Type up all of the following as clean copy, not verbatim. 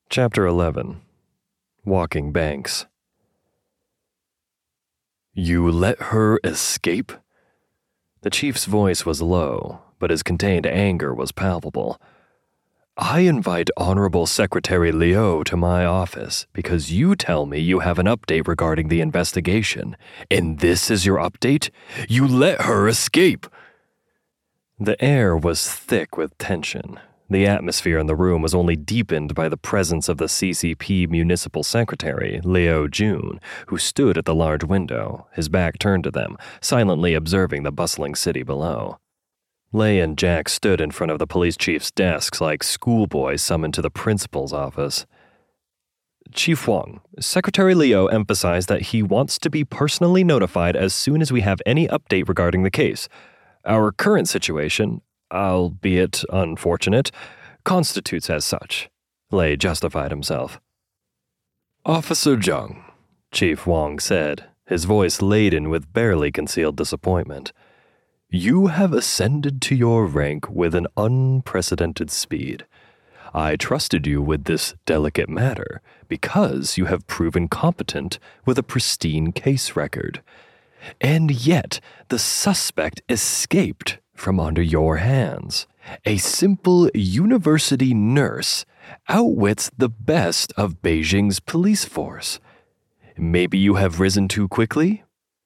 Chapter 11. Walking Banks. You let her escape? The chief's voice was low, but his contained anger was palpable. I invite Honorable Secretary Liu to my office because you tell me you have an update regarding the investigation, and this is your update? You let her escape! The air was thick with tension. The atmosphere in the room was only deepened by the presence of the CCP Municipal Secretary, Liu Jun, who stood at the large window, his back turned to them, silently observing the bustling city below. Lei and Jack stood in front of the police chief's desks like schoolboys summoned to the principal's office. Chief Wang, Secretary Liu emphasized that he wants to be personally notified as soon as we have any update regarding the case. Our current situation, albeit unfortunate, constitutes as such. Lei justified himself. Officer Zhang, Chief Wang said, his voice laden with barely concealed disappointment. You have ascended to your rank with an unprecedented speed. I trusted you with this delicate matter because you have proven competent with a pristine case record. And yet, the suspect escaped from under your hands. A simple university nurse outwits the best of Beijing's police force. Maybe you have risen too quickly?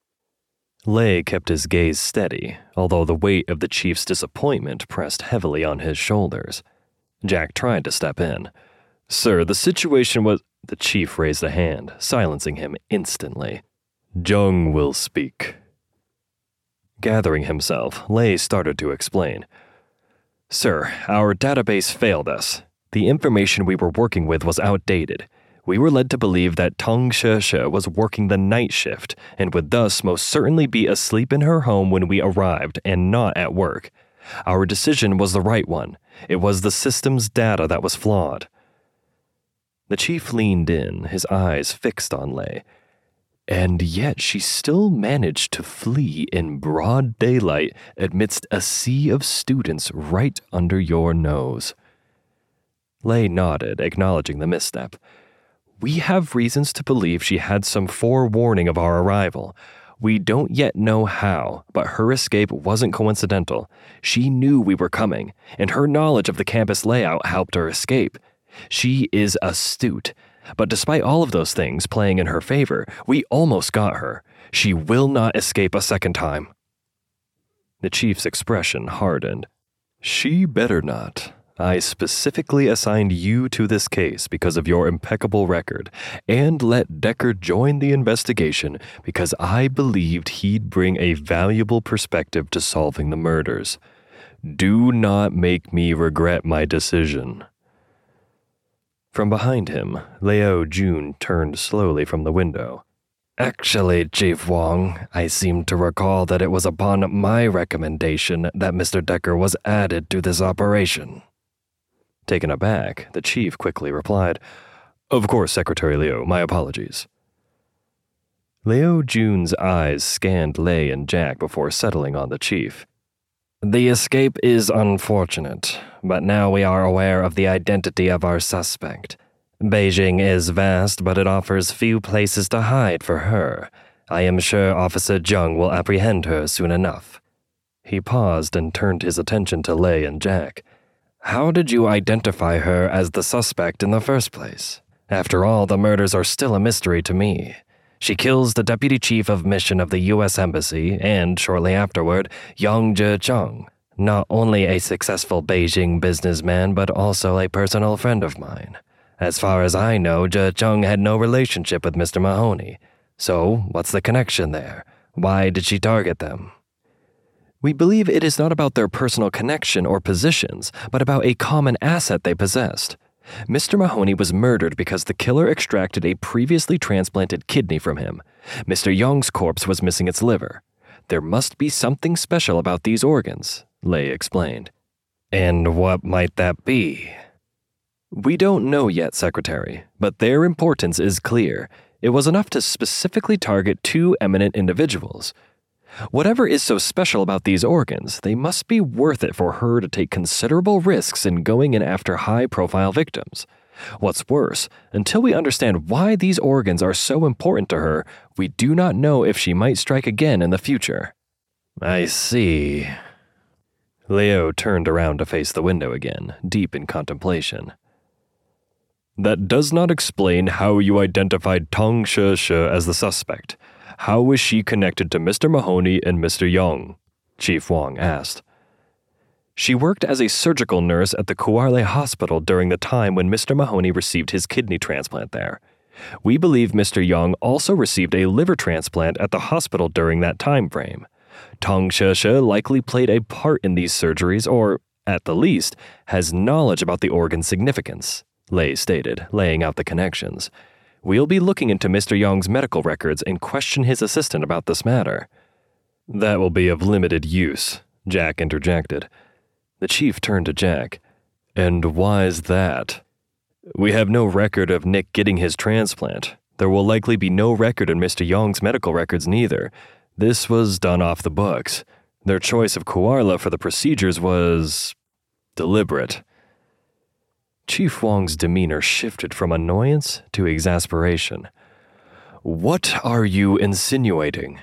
Lei kept his gaze steady, although the weight of the chief's disappointment pressed heavily on his shoulders. Jack tried to step in. Sir, the situation was... The chief raised a hand, silencing him instantly. Zhang will speak. Gathering himself, Lei started to explain. Sir, our database failed us. The information we were working with was outdated. We were led to believe that Tang Sheshe was working the night shift and would thus most certainly be asleep in her home when we arrived and not at work. Our decision was the right one. It was the system's data that was flawed. The chief leaned in, his eyes fixed on Lei. And yet she still managed to flee in broad daylight amidst a sea of students right under your nose. Lei nodded, acknowledging the misstep. We have reasons to believe she had some forewarning of our arrival. We don't yet know how, but her escape wasn't coincidental. She knew we were coming, and her knowledge of the campus layout helped her escape. She is astute. But despite all of those things playing in her favor, we almost got her. She will not escape a second time. The chief's expression hardened. She better not. I specifically assigned you to this case because of your impeccable record, and let Decker join the investigation because I believed he'd bring a valuable perspective to solving the murders. Do not make me regret my decision. From behind him, Liu Jun turned slowly from the window. Actually, Chief Wang, I seem to recall that it was upon my recommendation that Mr. Decker was added to this operation. Taken aback, the chief quickly replied, Of course, Secretary Liu, my apologies. Liu Jun's eyes scanned Lei and Jack before settling on the chief. The escape is unfortunate, but now we are aware of the identity of our suspect. Beijing is vast, but it offers few places to hide for her. I am sure Officer Zhang will apprehend her soon enough. He paused and turned his attention to Lei and Jack. How did you identify her as the suspect in the first place? After all, the murders are still a mystery to me. She kills the deputy chief of mission of the U.S. Embassy and, shortly afterward, Yang Zhecheng, not only a successful Beijing businessman but also a personal friend of mine. As far as I know, Zhecheng had no relationship with Mr. Mahoney. So, what's the connection there? Why did she target them? We believe it is not about their personal connection or positions, but about a common asset they possessed. Mr. Mahoney was murdered because the killer extracted a previously transplanted kidney from him. Mr. Young's corpse was missing its liver. There must be something special about these organs, Lei explained. And what might that be? We don't know yet, Secretary, but their importance is clear. It was enough to specifically target two eminent individuals. Whatever is so special about these organs, they must be worth it for her to take considerable risks in going in after high-profile victims. What's worse, until we understand why these organs are so important to her, we do not know if she might strike again in the future." "I see." Leo turned around to face the window again, deep in contemplation. "That does not explain how you identified Tang She as the suspect. How was she connected to Mr. Mahoney and Mr. Young?" Chief Wong asked. "She worked as a surgical nurse at the Kuarle Hospital during the time when Mr. Mahoney received his kidney transplant there. We believe Mr. Young also received a liver transplant at the hospital during that time frame. Tang She likely played a part in these surgeries or, at the least, has knowledge about the organ's significance," Lei stated, laying out the connections. "We'll be looking into Mr. Young's medical records and question his assistant about this matter." "That will be of limited use," Jack interjected. The chief turned to Jack. "And why's that?" "We have no record of Nick getting his transplant. There will likely be no record in Mr. Young's medical records neither. This was done off the books. Their choice of Kuarla for the procedures was deliberate." Chief Wong's demeanor shifted from annoyance to exasperation. "What are you insinuating?"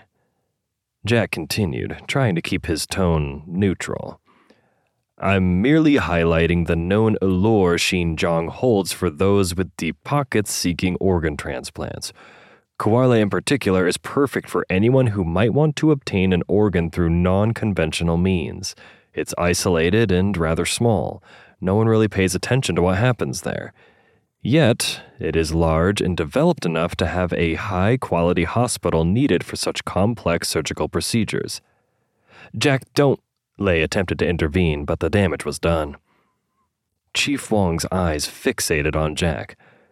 Jack continued, trying to keep his tone neutral. "I'm merely highlighting the known allure Xinjiang holds for those with deep pockets seeking organ transplants. Kuarle in particular is perfect for anyone who might want to obtain an organ through non-conventional means. It's isolated and rather small. No one really pays attention to what happens there. Yet, it is large and developed enough to have a high-quality hospital needed for such complex surgical procedures." "Jack, don't—" Lei attempted to intervene, but the damage was done. Chief Wong's eyes fixated on Jack.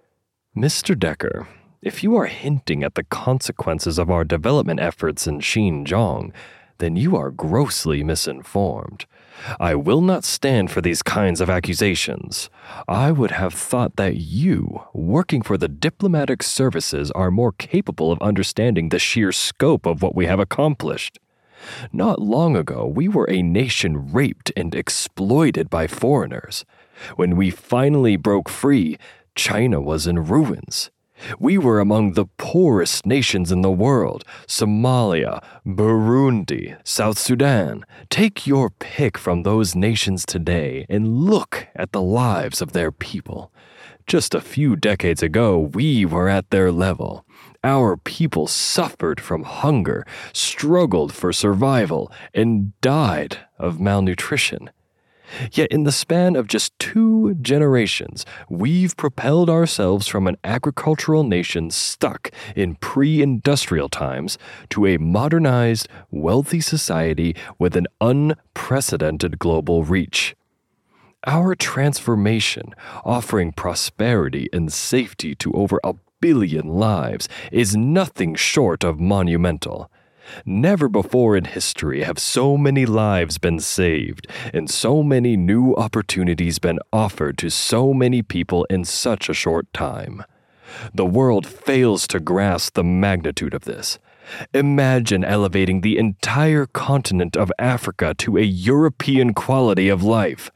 "Mr. Decker, if you are hinting at the consequences of our development efforts in Xinjiang, then you are grossly misinformed. I will not stand for these kinds of accusations. I would have thought that you, working for the diplomatic services, are more capable of understanding the sheer scope of what we have accomplished. Not long ago, we were a nation raped and exploited by foreigners. When we finally broke free, China was in ruins. We were among the poorest nations in the world: Somalia, Burundi, South Sudan. Take your pick from those nations today and look at the lives of their people. Just a few decades ago, we were at their level. Our people suffered from hunger, struggled for survival, and died of malnutrition. Yet in the span of just 2 generations, we've propelled ourselves from an agricultural nation stuck in pre-industrial times to a modernized, wealthy society with an unprecedented global reach. Our transformation, offering prosperity and safety to over 1 billion lives, is nothing short of monumental. Never before in history have so many lives been saved and so many new opportunities been offered to so many people in such a short time. The world fails to grasp the magnitude of this. Imagine elevating the entire continent of Africa to a European quality of life."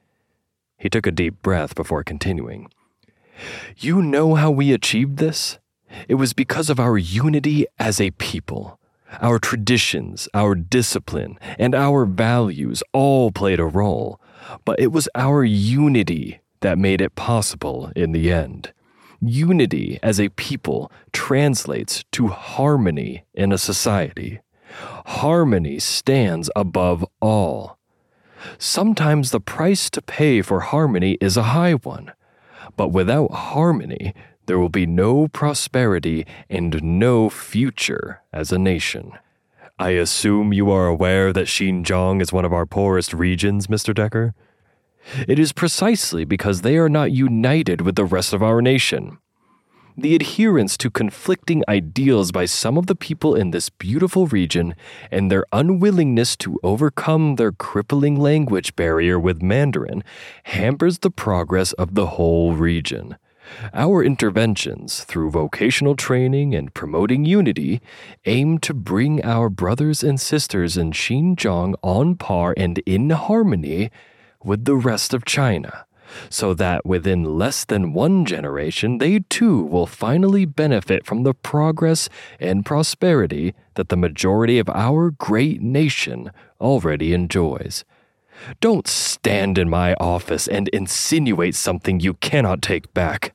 He took a deep breath before continuing. "You know how we achieved this? It was because of our unity as a people. Our traditions, our discipline, and our values all played a role, but it was our unity that made it possible in the end. Unity as a people translates to harmony in a society. Harmony stands above all. Sometimes the price to pay for harmony is a high one, but without harmony, there will be no prosperity and no future as a nation. I assume you are aware that Xinjiang is one of our poorest regions, Mr. Decker? It is precisely because they are not united with the rest of our nation. The adherence to conflicting ideals by some of the people in this beautiful region and their unwillingness to overcome their crippling language barrier with Mandarin hampers the progress of the whole region. Our interventions, through vocational training and promoting unity, aim to bring our brothers and sisters in Xinjiang on par and in harmony with the rest of China, so that within less than one generation they too will finally benefit from the progress and prosperity that the majority of our great nation already enjoys. Don't stand in my office and insinuate something you cannot take back."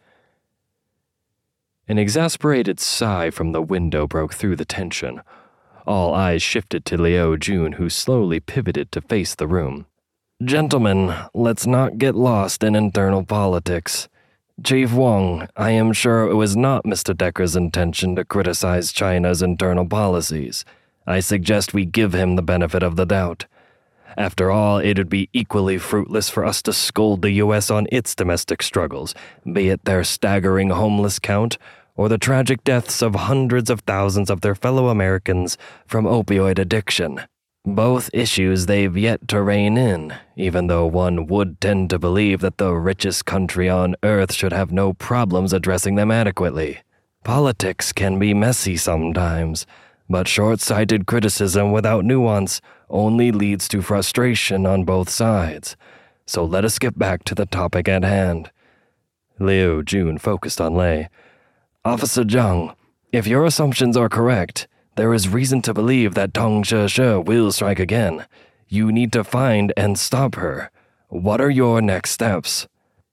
An exasperated sigh from the window broke through the tension. All eyes shifted to Liu Jun, who slowly pivoted to face the room. "Gentlemen, let's not get lost in internal politics. Chief Wang, I am sure it was not Mr. Decker's intention to criticize China's internal policies. I suggest we give him the benefit of the doubt. After all, it would be equally fruitless for us to scold the U.S. on its domestic struggles, be it their staggering homeless count or the tragic deaths of hundreds of thousands of their fellow Americans from opioid addiction. Both issues they've yet to rein in, even though one would tend to believe that the richest country on earth should have no problems addressing them adequately. Politics can be messy sometimes, but short-sighted criticism without nuance only leads to frustration on both sides. So let us get back to the topic at hand." Liu Jun focused on Lei. "Officer Zhang, if your assumptions are correct, there is reason to believe that Tong Sheshe will strike again. You need to find and stop her. What are your next steps?"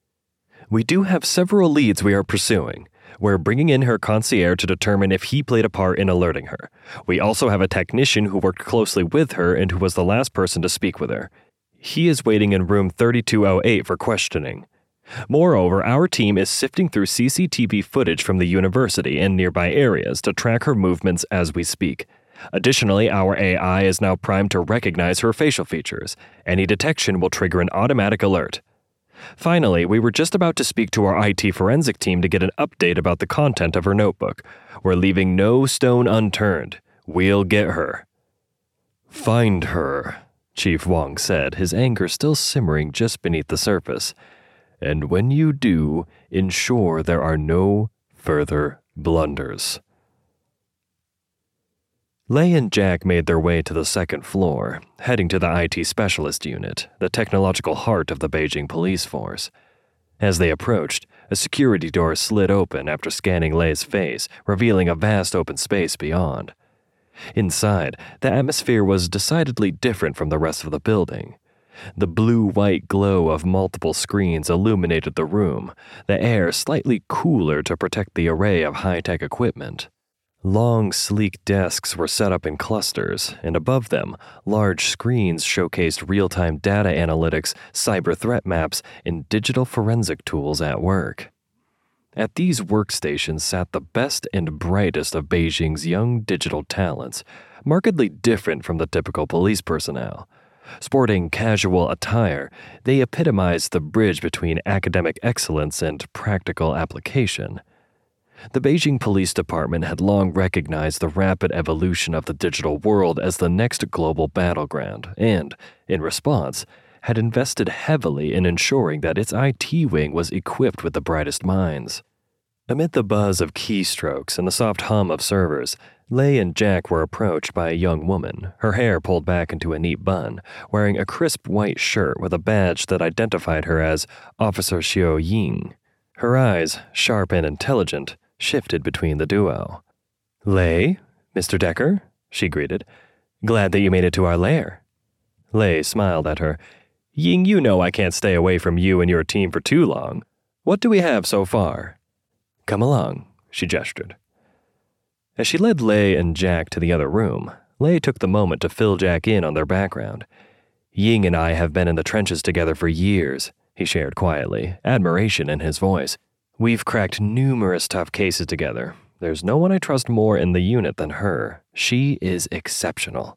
"We do have several leads we are pursuing. We're bringing in her concierge to determine if he played a part in alerting her. We also have a technician who worked closely with her and who was the last person to speak with her. He is waiting in room 3208 for questioning. Moreover, our team is sifting through CCTV footage from the university and nearby areas to track her movements as we speak. Additionally, our AI is now primed to recognize her facial features. Any detection will trigger an automatic alert. Finally, we were just about to speak to our IT forensic team to get an update about the content of her notebook. We're leaving no stone unturned. We'll get her." "Find her," Chief Wang said, his anger still simmering just beneath the surface. "And when you do, ensure there are no further blunders." Lei and Jack made their way to the second floor, heading to the IT specialist unit, the technological heart of the Beijing police force. As they approached, a security door slid open after scanning Lei's face, revealing a vast open space beyond. Inside, the atmosphere was decidedly different from the rest of the building. The blue-white glow of multiple screens illuminated the room, the air slightly cooler to protect the array of high-tech equipment. Long, sleek desks were set up in clusters, and above them, large screens showcased real-time data analytics, cyber threat maps, and digital forensic tools at work. At these workstations sat the best and brightest of Beijing's young digital talents, markedly different from the typical police personnel. Sporting casual attire, they epitomized the bridge between academic excellence and practical application. The Beijing Police Department had long recognized the rapid evolution of the digital world as the next global battleground and, in response, had invested heavily in ensuring that its IT wing was equipped with the brightest minds. Amid the buzz of keystrokes and the soft hum of servers, Lei and Jack were approached by a young woman, her hair pulled back into a neat bun, wearing a crisp white shirt with a badge that identified her as Officer Xiao Ying. Her eyes, sharp and intelligent, shifted between the duo. "Lei, Mr. Decker," she greeted. "Glad that you made it to our lair." Lei smiled at her. "Ying, you know I can't stay away from you and your team for too long. What do we have so far?" "Come along," she gestured. As she led Lei and Jack to the other room, Lei took the moment to fill Jack in on their background. "Ying and I have been in the trenches together for years," he shared quietly, admiration in his voice. "We've cracked numerous tough cases together. There's no one I trust more in the unit than her. She is exceptional."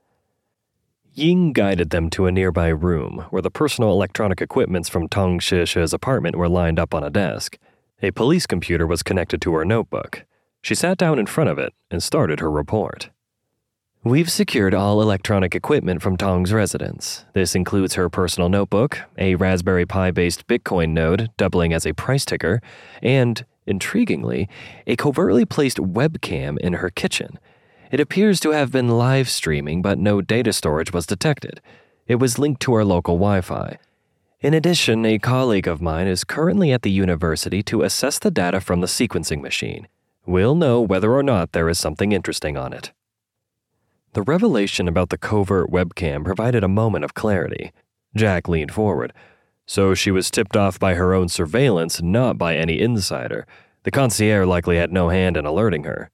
Ying guided them to a nearby room where the personal electronic equipments from Tong Shishi's apartment were lined up on a desk. A police computer was connected to her notebook. She sat down in front of it and started her report. "We've secured all electronic equipment from Tong's residence. This includes her personal notebook, a Raspberry Pi-based Bitcoin node doubling as a price ticker, and, intriguingly, a covertly placed webcam in her kitchen. It appears to have been live streaming, but no data storage was detected. It was linked to our local Wi-Fi. In addition, a colleague of mine is currently at the university to assess the data from the sequencing machine. We'll know whether or not there is something interesting on it." The revelation about the covert webcam provided a moment of clarity. Jack leaned forward. So she was tipped off by her own surveillance, not by any insider. The concierge likely had no hand in alerting her.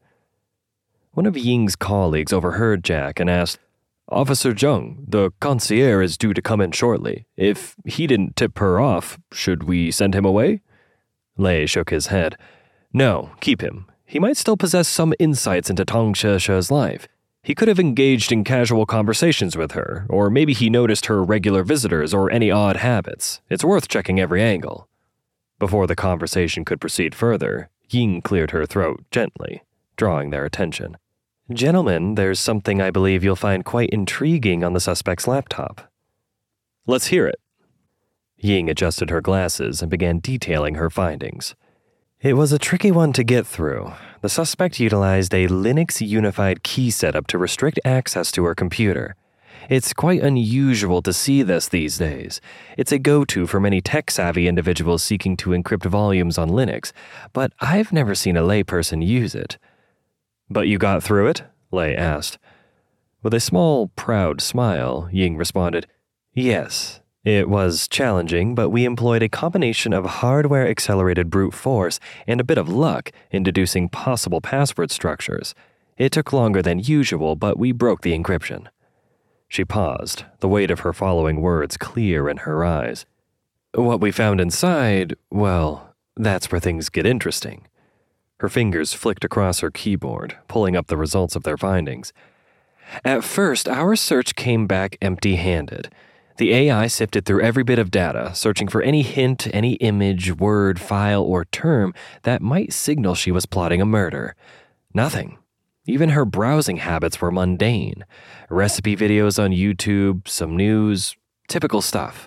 One of Ying's colleagues overheard Jack and asked, "Officer Zheng, the concierge is due to come in shortly. If he didn't tip her off, should we send him away?" Lei shook his head. "No, keep him. He might still possess some insights into Tang Sheshe's life. He could have engaged in casual conversations with her, or maybe he noticed her regular visitors or any odd habits. It's worth checking every angle." Before the conversation could proceed further, Ying cleared her throat gently, drawing their attention. "Gentlemen, there's something I believe you'll find quite intriguing on the suspect's laptop." "Let's hear it." Ying adjusted her glasses and began detailing her findings. It was a tricky one to get through. The suspect utilized a Linux unified key setup to restrict access to her computer. It's quite unusual to see this these days. It's a go-to for many tech-savvy individuals seeking to encrypt volumes on Linux, but I've never seen a layperson use it. "But you got through it?" Lei asked. With a small, proud smile, Ying responded, "Yes. It was challenging, but we employed a combination of hardware-accelerated brute force and a bit of luck in deducing possible password structures. It took longer than usual, but we broke the encryption." She paused, the weight of her following words clear in her eyes. "What we found inside, well, that's where things get interesting." Her fingers flicked across her keyboard, pulling up the results of their findings. "At first, our search came back empty-handed. The AI sifted through every bit of data, searching for any hint, any image, word, file, or term that might signal she was plotting a murder. Nothing. Even her browsing habits were mundane. Recipe videos on YouTube, some news, typical stuff.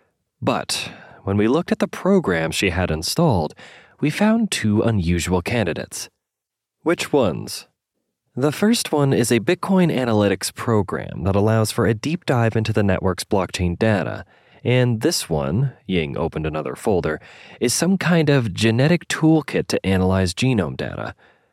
But when we looked at the program she had installed, we found two unusual candidates." "Which ones?" "The first one is a Bitcoin analytics program that allows for a deep dive into the network's blockchain data. And this one," Ying opened another folder, "is some kind of genetic toolkit to analyze genome data."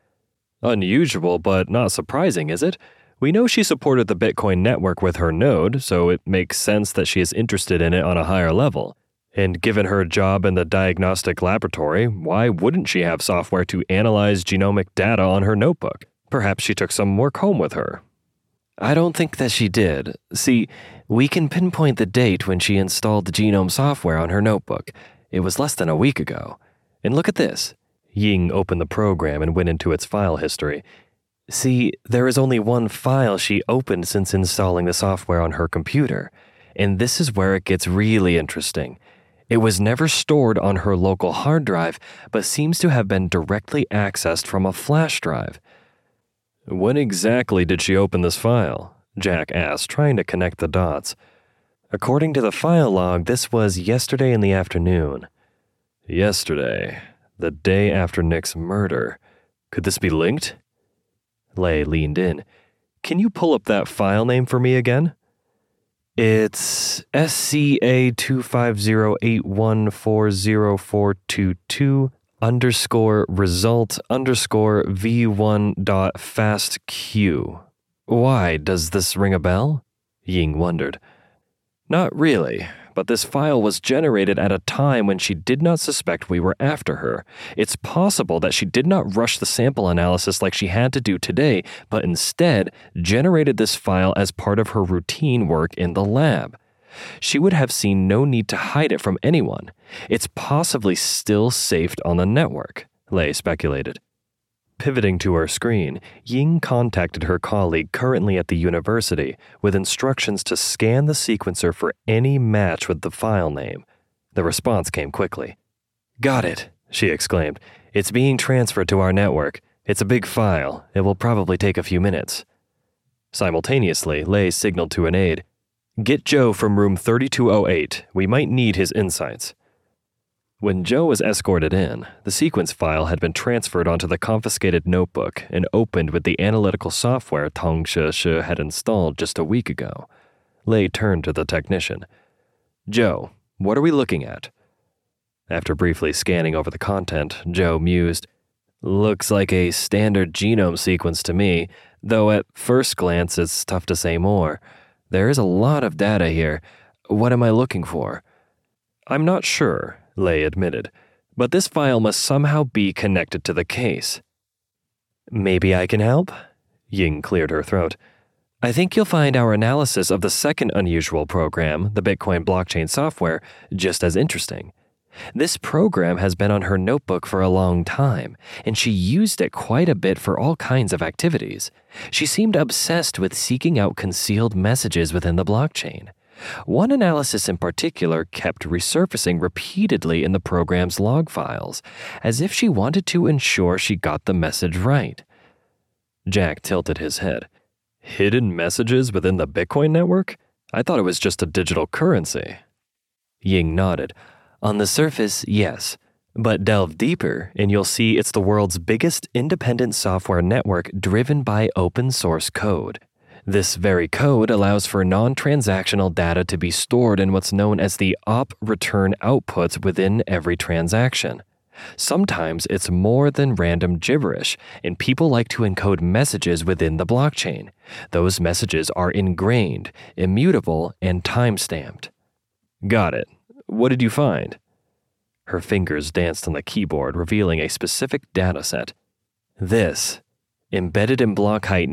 "Unusual, but not surprising, is it? We know she supported the Bitcoin network with her node, so it makes sense that she is interested in it on a higher level. And given her job in the diagnostic laboratory, why wouldn't she have software to analyze genomic data on her notebook? Perhaps she took some work home with her." "I don't think that she did. See, we can pinpoint the date when she installed the genome software on her notebook. It was less than a week ago. And look at this." Ying opened the program and went into its file history. "See, there is only one file she opened since installing the software on her computer. And this is where it gets really interesting. It was never stored on her local hard drive, but seems to have been directly accessed from a flash drive." "When exactly did she open this file?" Jack asked, trying to connect the dots. "According to the file log, this was yesterday in the afternoon." "Yesterday, the day after Nick's murder. Could this be linked?" Lei leaned in. "Can you pull up that file name for me again?" "It's SCA25081404222 _result _v1.fastq. Why, does this ring a bell?" Ying wondered. "Not really, but this file was generated at a time when she did not suspect we were after her. It's possible that she did not rush the sample analysis like she had to do today, but instead generated this file as part of her routine work in the lab. She would have seen no need to hide it from anyone. It's possibly still saved on the network," Lei speculated. Pivoting to her screen, Ying contacted her colleague currently at the university with instructions to scan the sequencer for any match with the file name. The response came quickly. "Got it," she exclaimed. "It's being transferred to our network. It's a big file. It will probably take a few minutes." Simultaneously, Lei signaled to an aide, "Get Joe from room 3208. We might need his insights." When Joe was escorted in, the sequence file had been transferred onto the confiscated notebook and opened with the analytical software Tang Sheshe had installed just a week ago. Lei turned to the technician. "Joe, What are we looking at? After briefly scanning over the content, Joe mused, "Looks like a standard genome sequence to me, though at first glance it's tough to say more. There is a lot of data here. What am I looking for?" "I'm not sure," Lei admitted, "but this file must somehow be connected to the case." "Maybe I can help?" Ying cleared her throat. "I think you'll find our analysis of the second unusual program, the Bitcoin blockchain software, just as interesting. This program has been on her notebook for a long time, and she used it quite a bit for all kinds of activities. She seemed obsessed with seeking out concealed messages within the blockchain. One analysis in particular kept resurfacing repeatedly in the program's log files, as if she wanted to ensure she got the message right." Jack tilted his head. "Hidden messages within the Bitcoin network? I thought it was just a digital currency." Ying nodded. "On the surface, yes. But delve deeper, and you'll see it's the world's biggest independent software network driven by open source code. This very code allows for non-transactional data to be stored in what's known as the op return outputs within every transaction. Sometimes it's more than random gibberish, and people like to encode messages within the blockchain. Those messages are ingrained, immutable, and time-stamped." "Got it. What did you find?" Her fingers danced on the keyboard, revealing a specific data set. "This, embedded in block height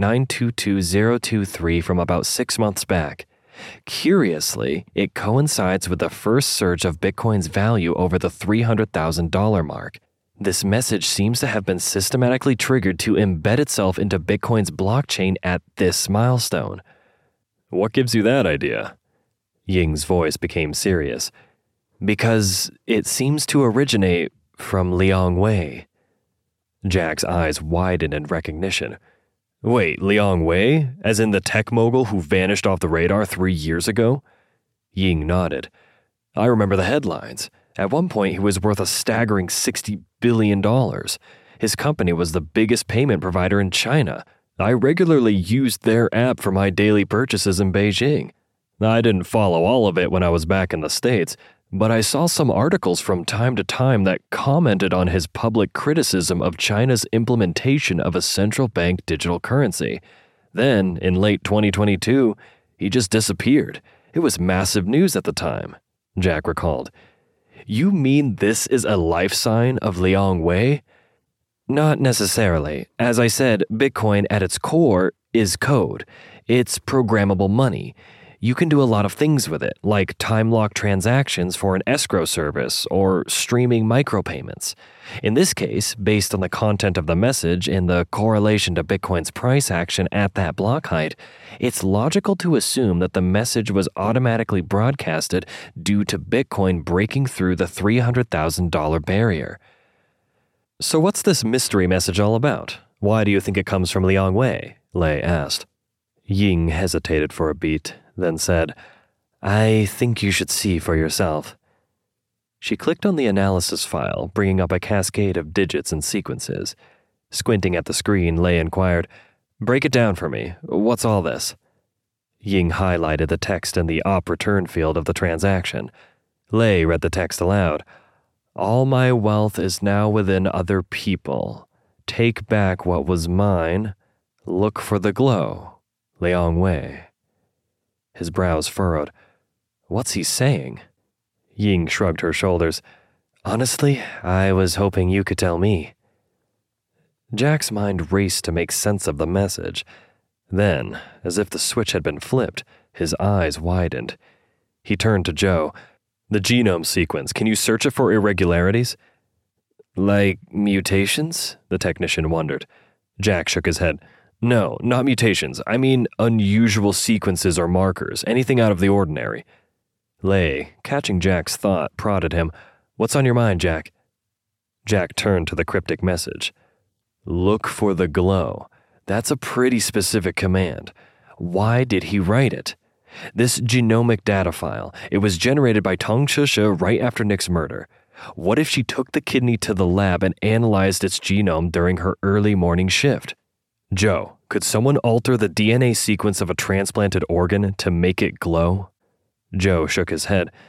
922023 from about 6 months back. Curiously, it coincides with the first surge of Bitcoin's value over the $300,000 mark. This message seems to have been systematically triggered to embed itself into Bitcoin's blockchain at this milestone." "What gives you that idea?" Ying's voice became serious. "Because it seems to originate from Liang Wei." Jack's eyes widened in recognition. "Wait, Liang Wei? As in the tech mogul who vanished off the radar 3 years ago?" Ying nodded. "I remember the headlines. At one point, he was worth a staggering $60 billion. His company was the biggest payment provider in China. I regularly used their app for my daily purchases in Beijing. I didn't follow all of it when I was back in the States, but I saw some articles from time to time that commented on his public criticism of China's implementation of a central bank digital currency. Then, in late 2022, he just disappeared. It was massive news at the time," Jack recalled. "You mean this is a life sign of Liang Wei?" "Not necessarily. As I said, Bitcoin at its core is code. It's programmable money. You can do a lot of things with it, like time-lock transactions for an escrow service or streaming micropayments. In this case, based on the content of the message and the correlation to Bitcoin's price action at that block height, it's logical to assume that the message was automatically broadcasted due to Bitcoin breaking through the $300,000 barrier." "So what's this mystery message all about? Why do you think it comes from Liang Wei?" Lei asked. Ying hesitated for a beat, then said, "I think you should see for yourself." She clicked on the analysis file, bringing up a cascade of digits and sequences. Squinting at the screen, Lei inquired, "Break it down for me. What's all this?" Ying highlighted the text in the op return field of the transaction. Lei read the text aloud. "All my wealth is now within other people. Take back what was mine. Look for the glow. Liang Wei." His brows furrowed. "What's he saying?" Ying shrugged her shoulders. "Honestly, I was hoping you could tell me." Jack's mind raced to make sense of the message. Then, as if the switch had been flipped, his eyes widened. He turned to Joe. "The genome sequence, can you search it for irregularities?" "Like mutations?" the technician wondered. Jack shook his head. "No, not mutations. I mean unusual sequences or markers, anything out of the ordinary." Lei, catching Jack's thought, prodded him. "What's on your mind, Jack?" Jack turned to the cryptic message. "Look for the glow. That's a pretty specific command. Why did he write it? This genomic data file, it was generated by Tang Sheshe right after Nick's murder. What if she took the kidney to the lab and analyzed its genome during her early morning shift? Joe, could someone alter the DNA sequence of a transplanted organ to make it glow?" Joe shook his head.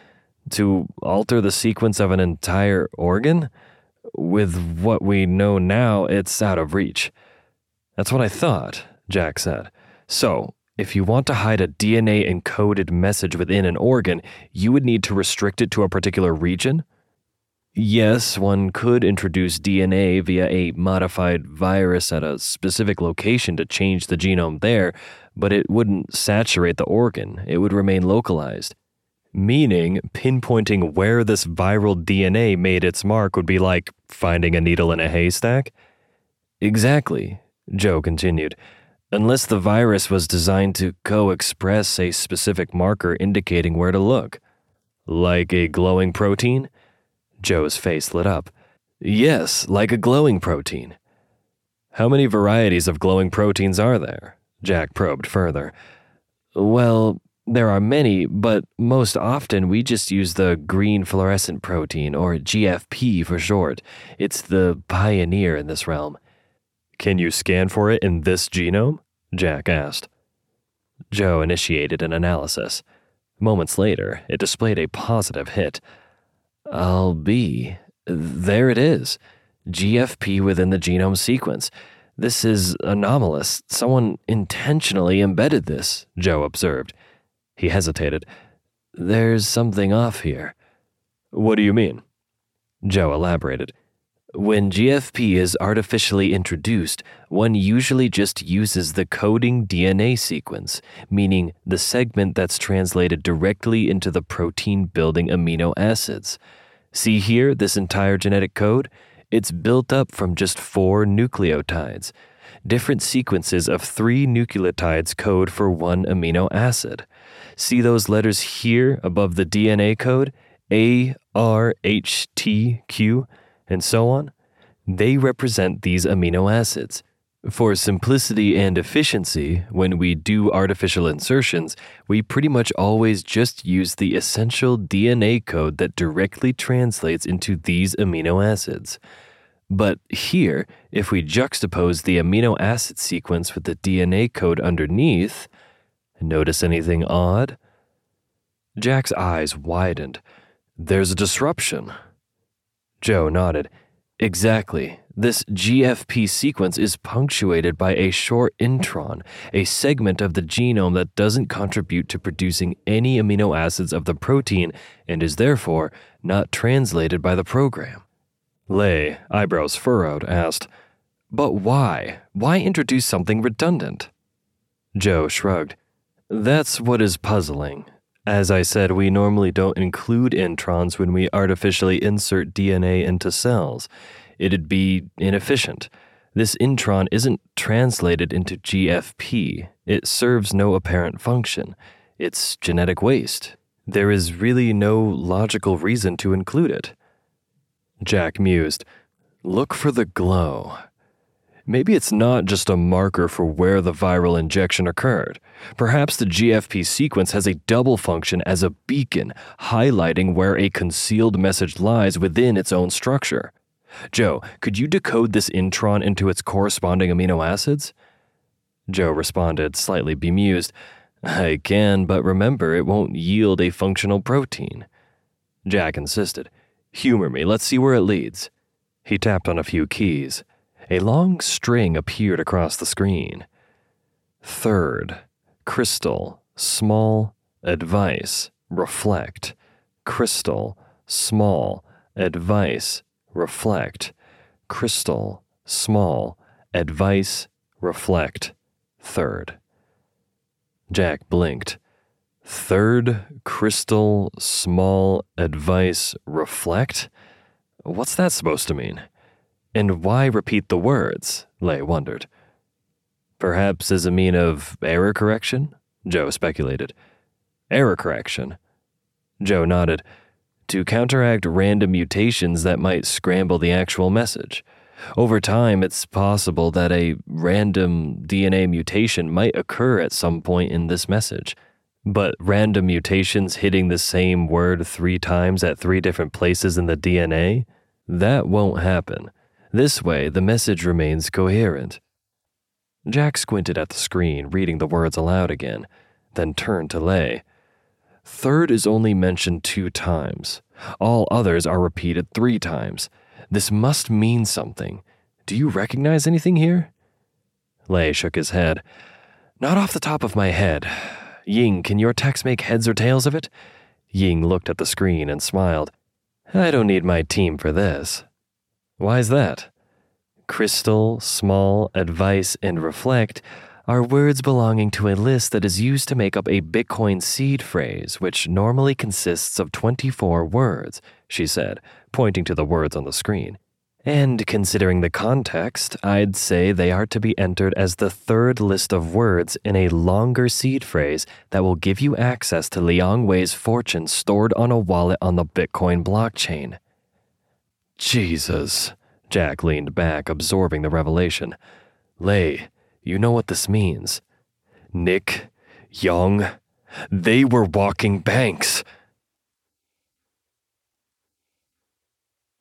To alter the sequence of an entire organ? With what we know now, it's out of reach. That's what I thought, Jack said. So, if you want to hide a DNA-encoded message within an organ, you would need to restrict it to a particular region? Yes, one could introduce DNA via a modified virus at a specific location to change the genome there, but it wouldn't saturate the organ. It would remain localized. Meaning, pinpointing where this viral DNA made its mark would be like finding a needle in a haystack? Exactly, Joe continued. Unless the virus was designed to co-express a specific marker indicating where to look. Like a glowing protein? Joe's face lit up. Yes, like a glowing protein. How many varieties of glowing proteins are there? Jack probed further. Well, there are many, but most often we just use the green fluorescent protein, or GFP for short. It's the pioneer in this realm. Can you scan for it in this genome? Jack asked. Joe initiated an analysis. Moments later, it displayed a positive hit. There it is. GFP within the genome sequence. This is anomalous. Someone intentionally embedded this, Joe observed. He hesitated. There's something off here. What do you mean? Joe elaborated. When GFP is artificially introduced, one usually just uses the coding DNA sequence, meaning the segment that's translated directly into the protein-building amino acids. See here, this entire genetic code? It's built up from just 4 nucleotides. Different sequences of 3 nucleotides code for 1 amino acid. See those letters here above the DNA code? A, R, H, T, Q, and so on? They represent these amino acids. For simplicity and efficiency, when we do artificial insertions, we pretty much always just use the essential DNA code that directly translates into these amino acids. But here, if we juxtapose the amino acid sequence with the DNA code underneath, notice anything odd? Jack's eyes widened. There's a disruption. Joe nodded. Exactly. This GFP sequence is punctuated by a short intron, a segment of the genome that doesn't contribute to producing any amino acids of the protein and is therefore not translated by the program. Lei, eyebrows furrowed, asked, But why? Why introduce something redundant? Joe shrugged. That's what is puzzling. As I said, we normally don't include introns when we artificially insert DNA into cells. It'd be inefficient. This intron isn't translated into GFP. It serves no apparent function. It's genetic waste. There is really no logical reason to include it. Jack mused. Look for the glow. Maybe it's not just a marker for where the viral injection occurred. Perhaps the GFP sequence has a double function as a beacon, highlighting where a concealed message lies within its own structure. Joe, could you decode this intron into its corresponding amino acids? Joe responded, slightly bemused. I can, but remember, it won't yield a functional protein. Jack insisted. Humor me, let's see where it leads. He tapped on a few keys. A long string appeared across the screen. Third, crystal, small, advice, reflect. Crystal, small, advice, reflect. Crystal, small, advice, reflect. Third. Jack blinked. Third, crystal, small, advice, reflect? What's that supposed to mean? And why repeat the words? Lei wondered. Perhaps as a mean of error correction? Joe speculated. Error correction? Joe nodded. To counteract random mutations that might scramble the actual message. Over time, it's possible that a random DNA mutation might occur at some point in this message. But random mutations hitting the same word 3 times at 3 different places in the DNA? That won't happen. This way, the message remains coherent. Jack squinted at the screen, reading the words aloud again, then turned to Lei. Third is only mentioned 2 times. All others are repeated 3 times. This must mean something. Do you recognize anything here? Lei shook his head. Not off the top of my head. Ying, can your text make heads or tails of it? Ying looked at the screen and smiled. I don't need my team for this. Why's that? Crystal, small, advice, and reflect are words belonging to a list that is used to make up a Bitcoin seed phrase, which normally consists of 24 words, she said, pointing to the words on the screen. And considering the context, I'd say they are to be entered as the 3rd list of words in a longer seed phrase that will give you access to Liang Wei's fortune stored on a wallet on the Bitcoin blockchain. Jesus, Jack leaned back, absorbing the revelation. Lei, you know what this means. Nick, Young, they were walking banks.